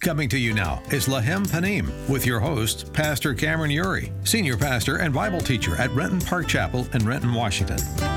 Coming to you now is Lahem Panim with your host, Pastor Cameron Uri, Senior Pastor and Bible Teacher at Renton Park Chapel in Renton, Washington.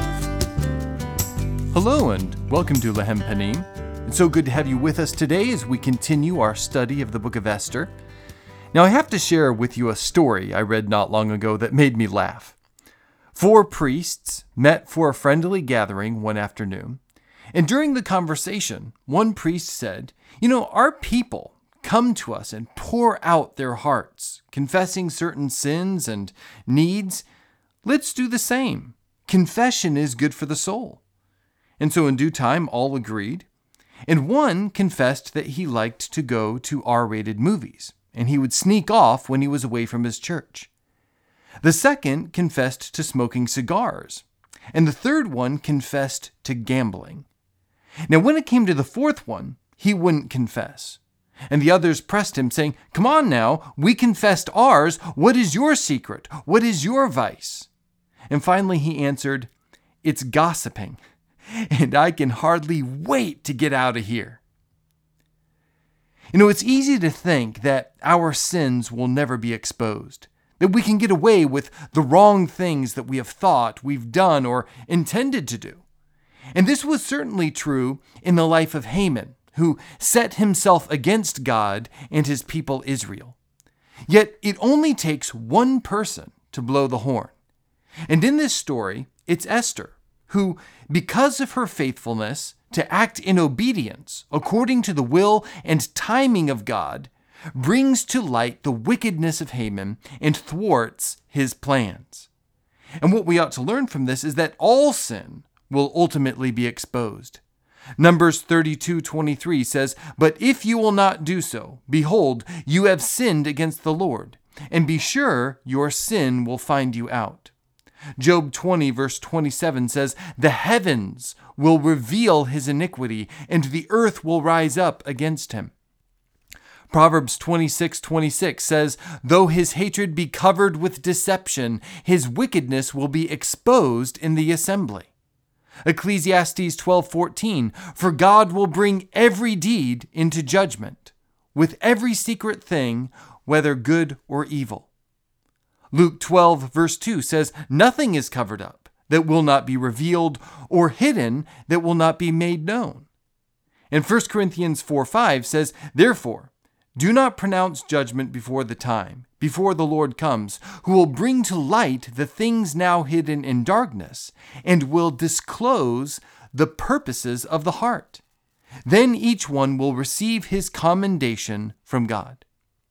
Hello and welcome to Lahem Panim. It's so good to have you with us today as we continue our study of the book of Esther. Now I have to share with you a story I read not long ago that made me laugh. 4 priests met for a friendly gathering one afternoon, and during the conversation, one priest said, our people come to us and pour out their hearts, confessing certain sins and needs. Let's do the same. Confession is good for the soul. And so in due time, all agreed. And one confessed that he liked to go to R-rated movies, and he would sneak off when he was away from his church. The second confessed to smoking cigars, and the third one confessed to gambling. Now, when it came to the fourth one, he wouldn't confess. And the others pressed him, saying, "Come on now, we confessed ours. What is your secret? What is your vice?" And finally he answered, "It's gossiping, and I can hardly wait to get out of here." It's easy to think that our sins will never be exposed, that we can get away with the wrong things that we have thought, we've done, or intended to do. And this was certainly true in the life of Haman, who set himself against God and his people Israel. Yet it only takes one person to blow the horn. And in this story, it's Esther, who, because of her faithfulness to act in obedience according to the will and timing of God, brings to light the wickedness of Haman and thwarts his plans. And what we ought to learn from this is that all sin will ultimately be exposed. Numbers 32:23 says, "But if you will not do so, behold, you have sinned against the Lord, and be sure your sin will find you out." Job 20 verse 27 says, "The heavens will reveal his iniquity, and the earth will rise up against him." Proverbs 26:26 says, "Though his hatred be covered with deception, his wickedness will be exposed in the assembly." Ecclesiastes 12:14, "For God will bring every deed into judgment, with every secret thing, whether good or evil." Luke 12 verse 2 says, "Nothing is covered up that will not be revealed, or hidden that will not be made known." And 1 Corinthians 4:5 says, "Therefore, do not pronounce judgment before the time, before the Lord comes, who will bring to light the things now hidden in darkness, and will disclose the purposes of the heart. Then each one will receive his commendation from God."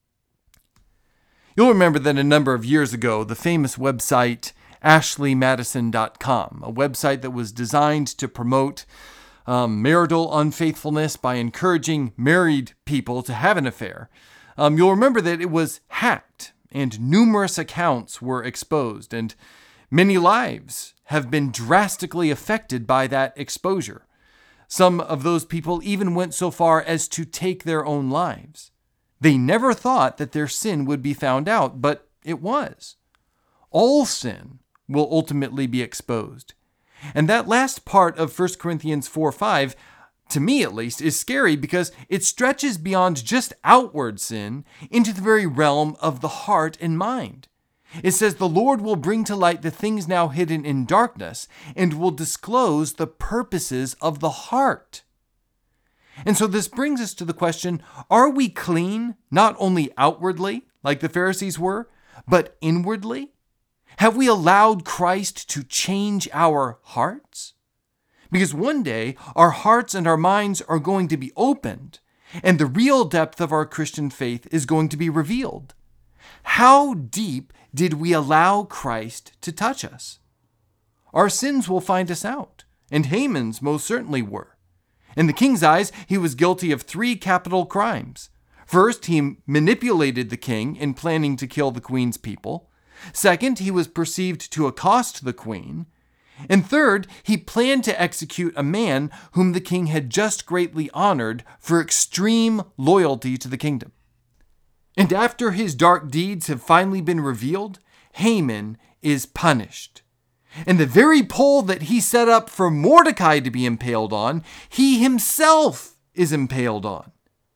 You'll remember that a number of years ago, the famous website AshleyMadison.com, a website that was designed to promote marital unfaithfulness by encouraging married people to have an affair. You'll remember that it was hacked and numerous accounts were exposed, and many lives have been drastically affected by that exposure. Some of those people even went so far as to take their own lives. They never thought that their sin would be found out, but it was. All sin will ultimately be exposed. And that last part of 1 Corinthians 4:5, to me at least, is scary because it stretches beyond just outward sin into the very realm of the heart and mind. It says the Lord will bring to light the things now hidden in darkness and will disclose the purposes of the heart. And so this brings us to the question, are we clean not only outwardly, like the Pharisees were, but inwardly? Have we allowed Christ to change our hearts? Because one day, our hearts and our minds are going to be opened, and the real depth of our Christian faith is going to be revealed. How deep did we allow Christ to touch us? Our sins will find us out, and Haman's most certainly were. In the king's eyes, he was guilty of 3 capital crimes. First, he manipulated the king in planning to kill the queen's people. Second, he was perceived to accost the queen. And third, he planned to execute a man whom the king had just greatly honored for extreme loyalty to the kingdom. And after his dark deeds have finally been revealed, Haman is punished. And the very pole that he set up for Mordecai to be impaled on, he himself is impaled on.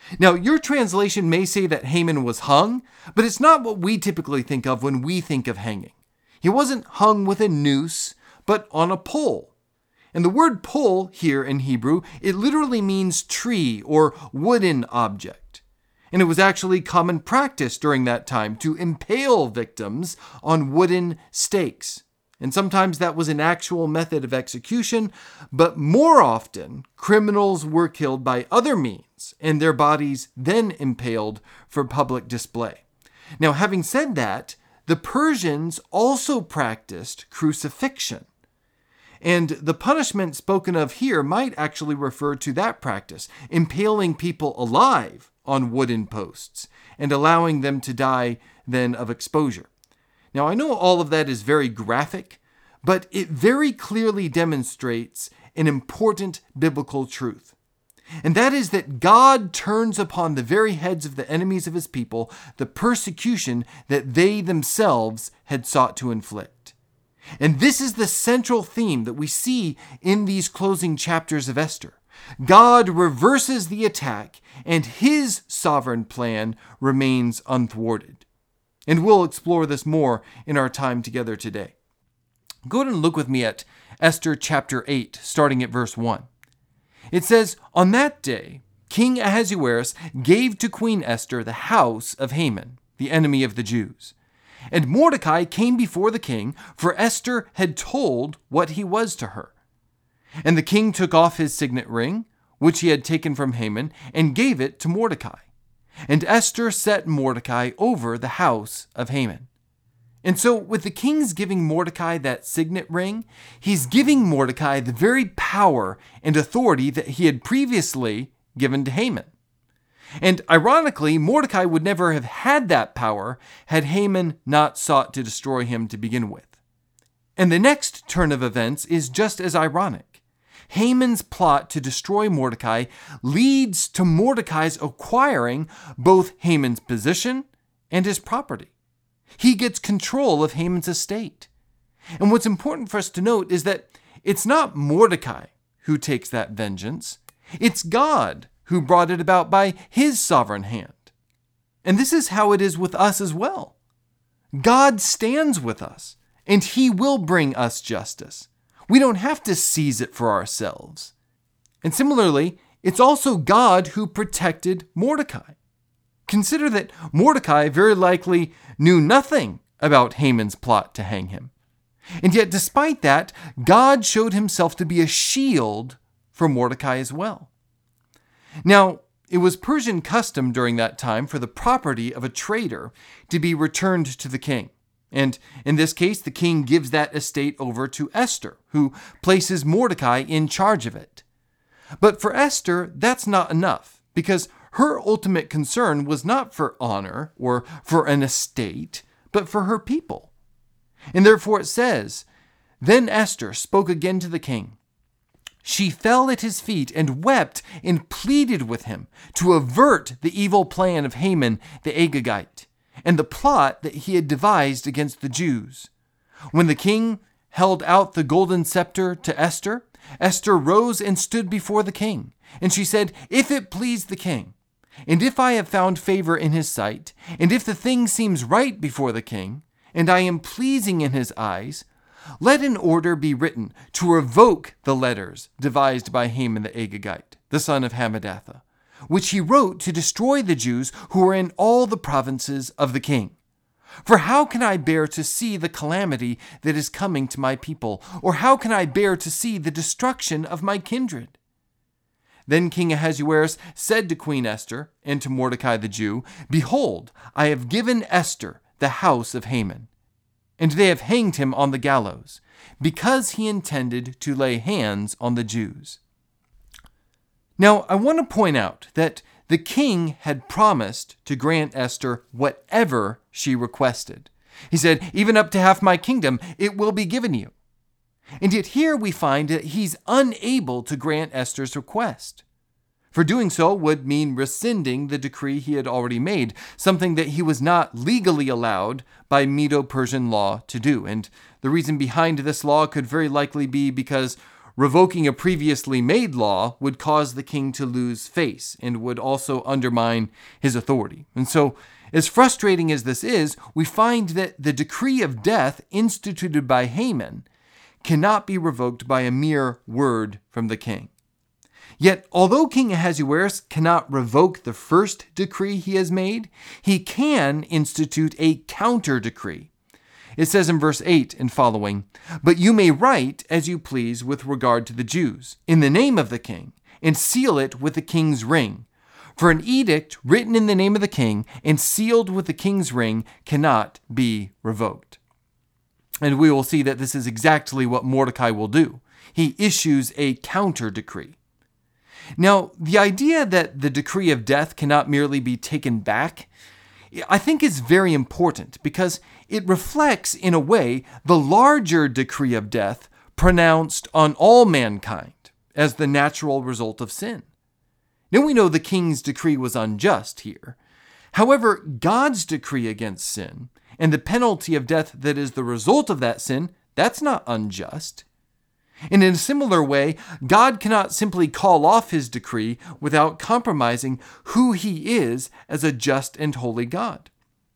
Now, your translation may say that Haman was hung, but it's not what we typically think of when we think of hanging. He wasn't hung with a noose, but on a pole. And the word pole here in Hebrew, it literally means tree or wooden object. And it was actually common practice during that time to impale victims on wooden stakes. And sometimes that was an actual method of execution, but more often, criminals were killed by other means, and their bodies then impaled for public display. Now, having said that, the Persians also practiced crucifixion. And the punishment spoken of here might actually refer to that practice, impaling people alive on wooden posts and allowing them to die then of exposure. Now, I know all of that is very graphic, but it very clearly demonstrates an important biblical truth. And that is that God turns upon the very heads of the enemies of his people the persecution that they themselves had sought to inflict. And this is the central theme that we see in these closing chapters of Esther. God reverses the attack, and his sovereign plan remains unthwarted. And we'll explore this more in our time together today. Go ahead and look with me at Esther chapter 8, starting at verse 1. It says, "On that day, King Ahasuerus gave to Queen Esther the house of Haman, the enemy of the Jews. And Mordecai came before the king, for Esther had told what he was to her. And the king took off his signet ring, which he had taken from Haman, and gave it to Mordecai. And Esther set Mordecai over the house of Haman." And so with the king's giving Mordecai that signet ring, he's giving Mordecai the very power and authority that he had previously given to Haman. And ironically, Mordecai would never have had that power had Haman not sought to destroy him to begin with. And the next turn of events is just as ironic. Haman's plot to destroy Mordecai leads to Mordecai's acquiring both Haman's position and his property. He gets control of Haman's estate. And what's important for us to note is that it's not Mordecai who takes that vengeance. It's God who brought it about by his sovereign hand. And this is how it is with us as well. God stands with us, and he will bring us justice. We don't have to seize it for ourselves. And similarly, it's also God who protected Mordecai. Consider that Mordecai very likely knew nothing about Haman's plot to hang him. And yet, despite that, God showed himself to be a shield for Mordecai as well. Now, it was Persian custom during that time for the property of a traitor to be returned to the king. And in this case, the king gives that estate over to Esther, who places Mordecai in charge of it. But for Esther, that's not enough, because her ultimate concern was not for honor or for an estate, but for her people. And therefore it says, "Then Esther spoke again to the king. She fell at his feet and wept and pleaded with him to avert the evil plan of Haman the Agagite and the plot that he had devised against the Jews. When the king held out the golden scepter to Esther, Esther rose and stood before the king. And she said, 'If it please the king, and if I have found favor in his sight, and if the thing seems right before the king, and I am pleasing in his eyes, let an order be written to revoke the letters devised by Haman the Agagite, the son of Hammedatha, which he wrote to destroy the Jews who were in all the provinces of the king. For how can I bear to see the calamity that is coming to my people, or how can I bear to see the destruction of my kindred?' Then King Ahasuerus said to Queen Esther and to Mordecai the Jew, 'Behold, I have given Esther the house of Haman, and they have hanged him on the gallows, because he intended to lay hands on the Jews.'" Now, I want to point out that the king had promised to grant Esther whatever she requested. He said, "Even up to half my kingdom, it will be given you." And yet here we find that he's unable to grant Esther's request. For doing so would mean rescinding the decree he had already made, something that he was not legally allowed by Medo-Persian law to do. And the reason behind this law could very likely be because revoking a previously made law would cause the king to lose face and would also undermine his authority. And so, as frustrating as this is, we find that the decree of death instituted by Haman cannot be revoked by a mere word from the king. Yet, although King Ahasuerus cannot revoke the first decree he has made, he can institute a counter decree. It says in verse 8 and following, "But you may write as you please with regard to the Jews, in the name of the king, and seal it with the king's ring. For an edict written in the name of the king and sealed with the king's ring cannot be revoked." And we will see that this is exactly what Mordecai will do. He issues a counter decree. Now, the idea that the decree of death cannot merely be taken back, I think is very important because it reflects, in a way, the larger decree of death pronounced on all mankind as the natural result of sin. Now we know the king's decree was unjust here. However, God's decree against sin and the penalty of death that is the result of that sin, that's not unjust. And in a similar way, God cannot simply call off his decree without compromising who he is as a just and holy God.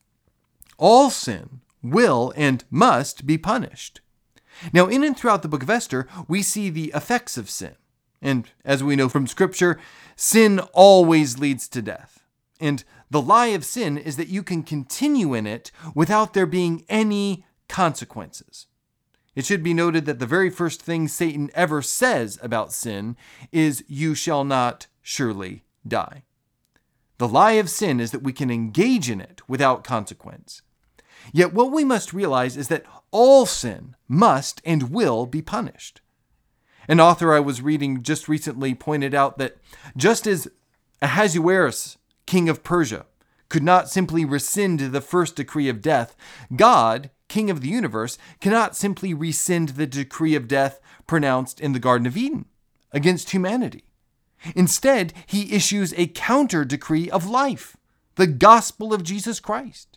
All sin will and must be punished. Now, in and throughout the book of Esther, we see the effects of sin. And as we know from Scripture, sin always leads to death. And the lie of sin is that you can continue in it without there being any consequences. It should be noted that the very first thing Satan ever says about sin is, "You shall not surely die." The lie of sin is that we can engage in it without consequence. Yet what we must realize is that all sin must and will be punished. An author I was reading just recently pointed out that just as Ahasuerus, king of Persia, could not simply rescind the first decree of death, God, King of the universe, cannot simply rescind the decree of death pronounced in the Garden of Eden against humanity. Instead, he issues a counter decree of life, the gospel of Jesus Christ.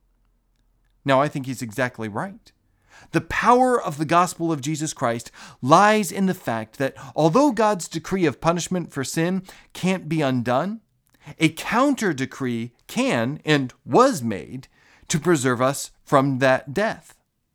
Now, I think he's exactly right. The power of the gospel of Jesus Christ lies in the fact that although God's decree of punishment for sin can't be undone, a counter decree can and was made to preserve us from that death.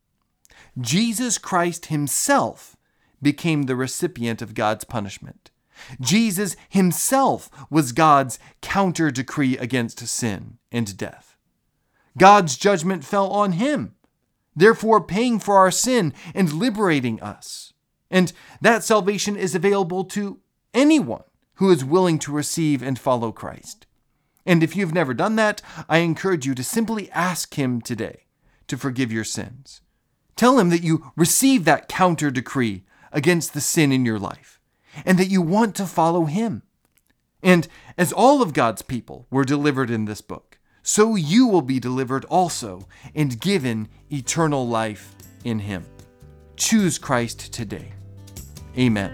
Jesus Christ himself became the recipient of God's punishment. Jesus himself was God's counter decree against sin and death. God's judgment fell on him, therefore paying for our sin and liberating us. And that salvation is available to anyone who is willing to receive and follow Christ. And if you've never done that, I encourage you to simply ask him today to forgive your sins. Tell him that you receive that counter decree against the sin in your life and that you want to follow him. And as all of God's people were delivered in this book, so you will be delivered also and given eternal life in him. Choose Christ today. Amen.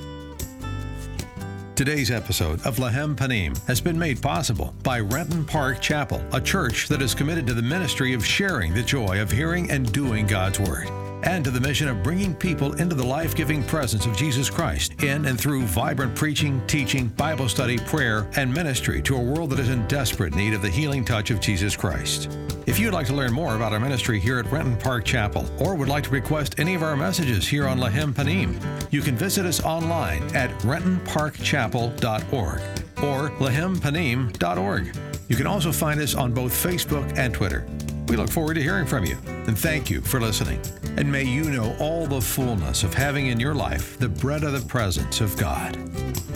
Today's episode of Lahem Panim has been made possible by Renton Park Chapel, a church that is committed to the ministry of sharing the joy of hearing and doing God's Word, and to the mission of bringing people into the life-giving presence of Jesus Christ in and through vibrant preaching, teaching, Bible study, prayer, and ministry to a world that is in desperate need of the healing touch of Jesus Christ. If you'd like to learn more about our ministry here at Renton Park Chapel, or would like to request any of our messages here on Lahem Panim, you can visit us online at rentonparkchapel.org or lahempanim.org. You can also find us on both Facebook and Twitter. We look forward to hearing from you, and thank you for listening. And may you know all the fullness of having in your life the bread of the presence of God.